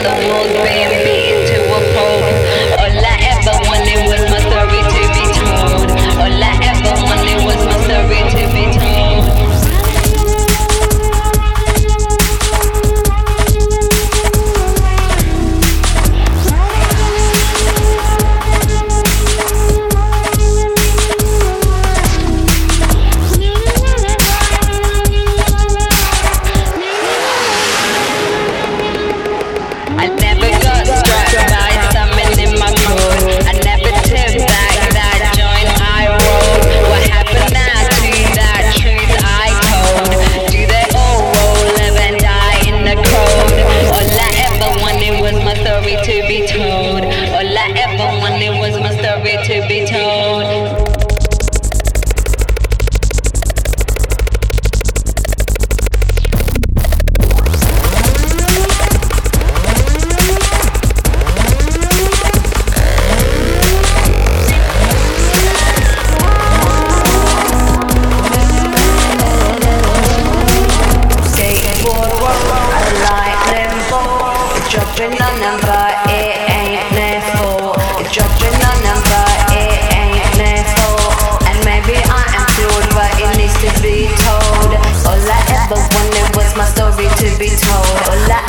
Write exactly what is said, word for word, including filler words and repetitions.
the walls being beaten to a pulp. All I ever wanted was my story to be told. All I ever wanted was my story to be told. I never got struck by something in my code. I never tipped back that joint I rolled. What happened now to that truth I told? Do they all roll, live and die in the cold? All I ever wanted was my story to be told. All I ever wanted was my story to be told. Dropping on them, but it ain't their fault. It's dropping on them, but it ain't their fault. And maybe I am flawed, but it needs to be told. All I ever wanted was my story to be told. All I